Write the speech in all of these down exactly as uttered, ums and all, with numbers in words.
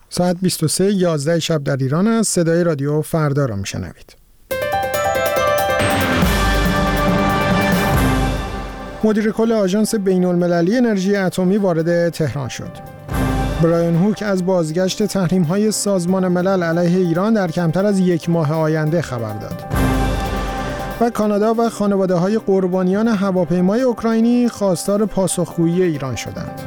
ساعت بیست و سه یازده شب در ایران است. صدای رادیو فردا را میشنوید. مدیر کل آژانس بین‌المللی انرژی اتمی وارد تهران شد. برایان هوک از بازگشت تحریم‌های سازمان ملل علیه ایران در کمتر از یک ماه آینده خبر داد. و کانادا و خانواده‌های قربانیان هواپیمای اوکراینی خواستار پاسخگویی ایران شدند.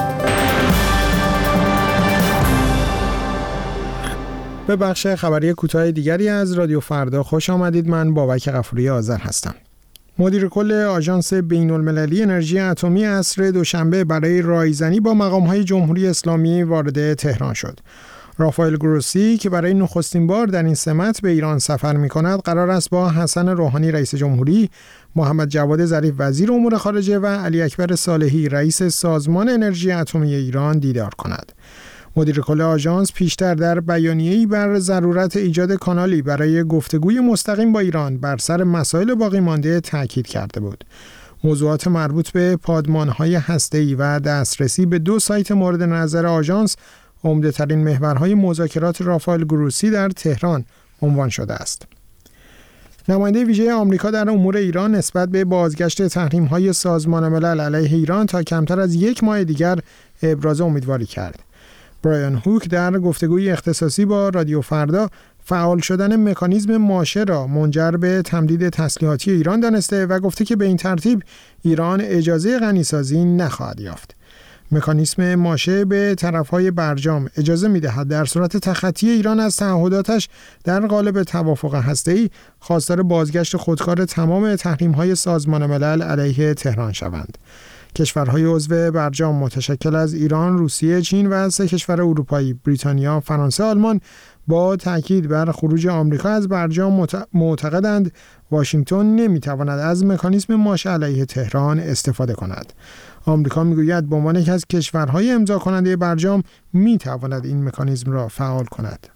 به بخش خبری کوتاه دیگری از رادیو فردا خوش آمدید. من بابک غفوری آذر هستم. مدیر کل آژانس بین‌المللی انرژی اتمی عصر دوشنبه برای رایزنی با مقام‌های جمهوری اسلامی وارد تهران شد. رافائل گروسی که برای نخستین بار در این سمت به ایران سفر می‌کند، قرار است با حسن روحانی رئیس جمهوری، محمد جواد ظریف وزیر امور خارجه و علی اکبر صالحی رئیس سازمان انرژی اتمی ایران دیدار کند. مدیر کل آژانس پیشتر در بیانیه‌ای بر ضرورت ایجاد کانالی برای گفتگوی مستقیم با ایران بر سر مسائل باقی مانده تاکید کرده بود. موضوعات مربوط به پادمان‌های هسته‌ای و دسترسی به دو سایت مورد نظر آژانس عمده‌ترین محورهای مذاکرات رافائل گروسی در تهران عنوان شده است. نماینده ویژه آمریکا در امور ایران نسبت به بازگشت تحریم‌های سازمان ملل علیه ایران تا کمتر از یک ماه دیگر ابراز امیدواری کرد. برایان هوک در گفتگوی اختصاصی با رادیو فردا فعال شدن مکانیزم ماشه را منجر به تمدید تسلیحاتی ایران دانسته و گفته که به این ترتیب ایران اجازه غنیسازی نخواهد یافت. مکانیزم ماشه به طرفهای برجام اجازه می‌دهد در صورت تخطی ایران از تعهداتش در قالب توافق هسته‌ای خواستار بازگشت خودکار تمام تحریم‌های سازمان ملل علیه تهران شوند. کشورهای عضو برجام متشکل از ایران، روسیه، چین و سه کشور اروپایی بریتانیا، فرانسه، آلمان با تاکید بر خروج آمریکا از برجام معتقدند واشنگتن نمیتواند از مکانیزم ماشه علیه تهران استفاده کند. آمریکا میگوید به عنوان یکی از کشورهای امضا کننده برجام میتواند این مکانیزم را فعال کند.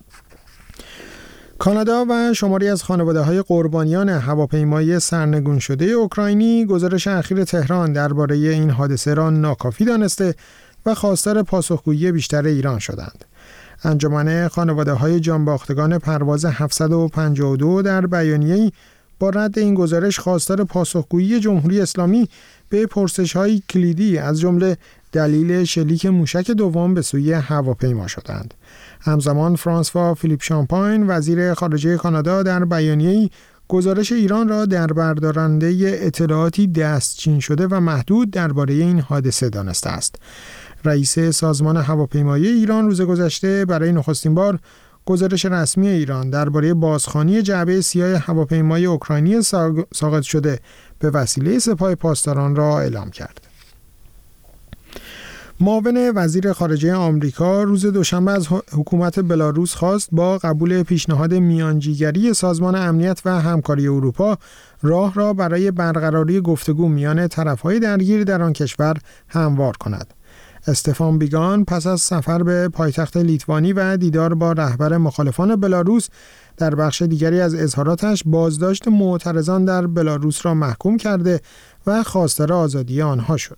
کانادا و شماری از خانواده‌های قربانیان هواپیمای سرنگون شده اوکراینی گزارش اخیر تهران درباره این حادثه را ناکافی دانسته و خواستار پاسخگویی بیشتر ایران شدند. انجمن خانواده‌های جانباختگان پرواز هفتصد و پنجاه و دو در بیانیه‌ای با رد این گزارش خواستار پاسخگویی جمهوری اسلامی به پرسش‌های کلیدی از جمله دلیل شلیک موشک دوم به سوی هواپیما شدند. همزمان فرانسوا فیلیپ شامپاین وزیر خارجه کانادا در بیانیه‌ای گزارش ایران را در بردارنده اطلاعاتی دستچین شده و محدود درباره این حادثه دانسته است. رئیس سازمان هواپیمایی ایران روز گذشته برای نخستین بار گزارش رسمی ایران درباره بازخوانی جعبه سیاه هواپیمای اوکراینی ساقط شده به وسیله سپاه پاسداران را اعلام کرد. معاون وزیر خارجه آمریکا روز دوشنبه از حکومت بلاروس خواست با قبول پیشنهاد میانجیگری سازمان امنیت و همکاری اروپا راه را برای برقراری گفتگو میان طرف‌های درگیر در آن کشور هموار کند. استفان بیگان پس از سفر به پایتخت لیتوانی و دیدار با رهبر مخالفان بلاروس در بخش دیگری از اظهاراتش بازداشت معترضان در بلاروس را محکوم کرده و خواستار آزادی آنها شد.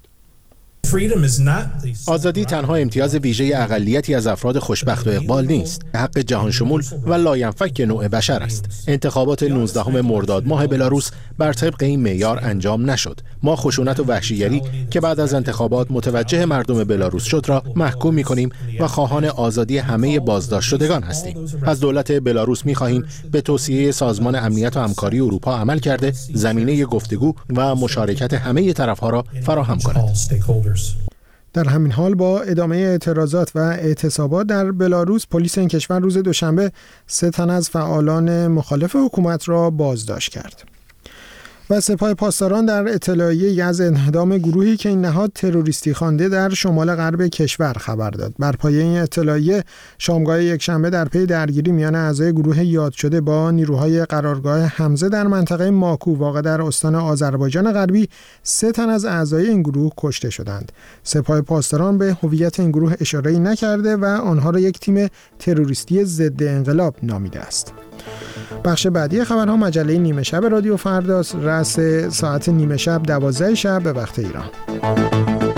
آزادی تنها امتیاز ویژه اقلیتی از افراد خوشبخت و اقبال نیست، حق جهان شمول و لاینفک نوع بشر است. انتخابات نوزدهم مرداد ماه بلاروس بر طبق این معیار انجام نشد. ما خشونت و وحشیگری که بعد از انتخابات متوجه مردم بلاروس شد را محکوم می‌کنیم و خواهان آزادی همه بازداشت شدگان هستیم. از دولت بلاروس می‌خواهیم به توصیه سازمان امنیت و همکاری اروپا عمل کرده زمینه گفتگو و مشارکت همه طرف‌ها را فراهم کند. در همین حال با ادامه اعتراضات و اعتصابات در بلاروس، پلیس این کشور روز دوشنبه سه تن از فعالان مخالف حکومت را بازداشت کرد. و سپاه پاسداران در اطلاعیه‌ای از انهدام گروهی که این نهاد تروریستی خوانده در شمال غرب کشور خبر داد. بر پایه این اطلاعیه شامگاه یکشنبه در پی درگیری میان اعضای گروه یاد شده با نیروهای قرارگاه حمزه در منطقه ماکو واقع در استان آذربایجان غربی سه تن از اعضای این گروه کشته شدند. سپاه پاسداران به هویت این گروه اشاره‌ای نکرده و آنها را یک تیم تروریستی ضد انقلاب نامیده است. بخش بعدی خبرها مجله نیمه شب رادیو فرداست. رأس ساعت نیمه شب دوازده شب به وقت ایران.